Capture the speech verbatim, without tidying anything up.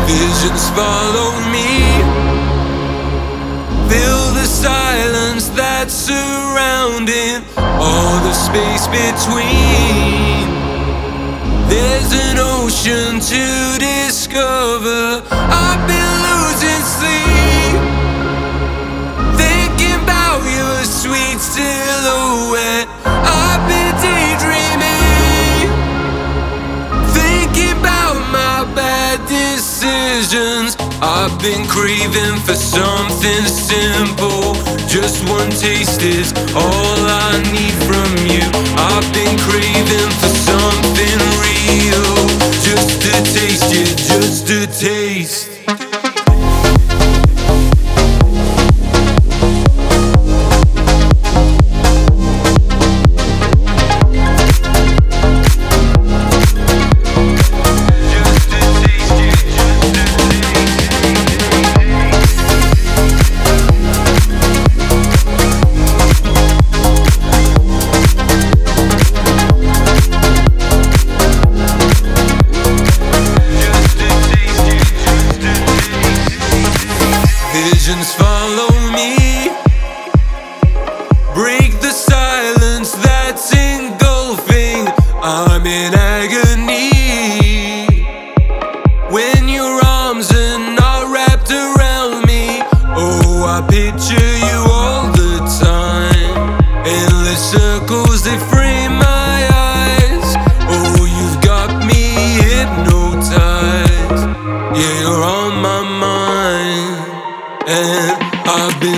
Visions follow me, fill the silence that's surrounding all the space between. There's an ocean to discover. I've been losing sleep, thinking about your sweet silhouette. I've been daydreaming, thinking about my bad decisions. I've been craving for something simple. Just one taste is all I need from you. I've been craving for something real. Just a taste, yeah, just a taste. Visions follow me, break the silence that's engulfing. I'm in agony when your arms are not wrapped around me. Oh, I picture you all the time. Endless circles, they frame my eyes. Oh, you've got me hypnotized. Yeah, you're on my mind. And I've been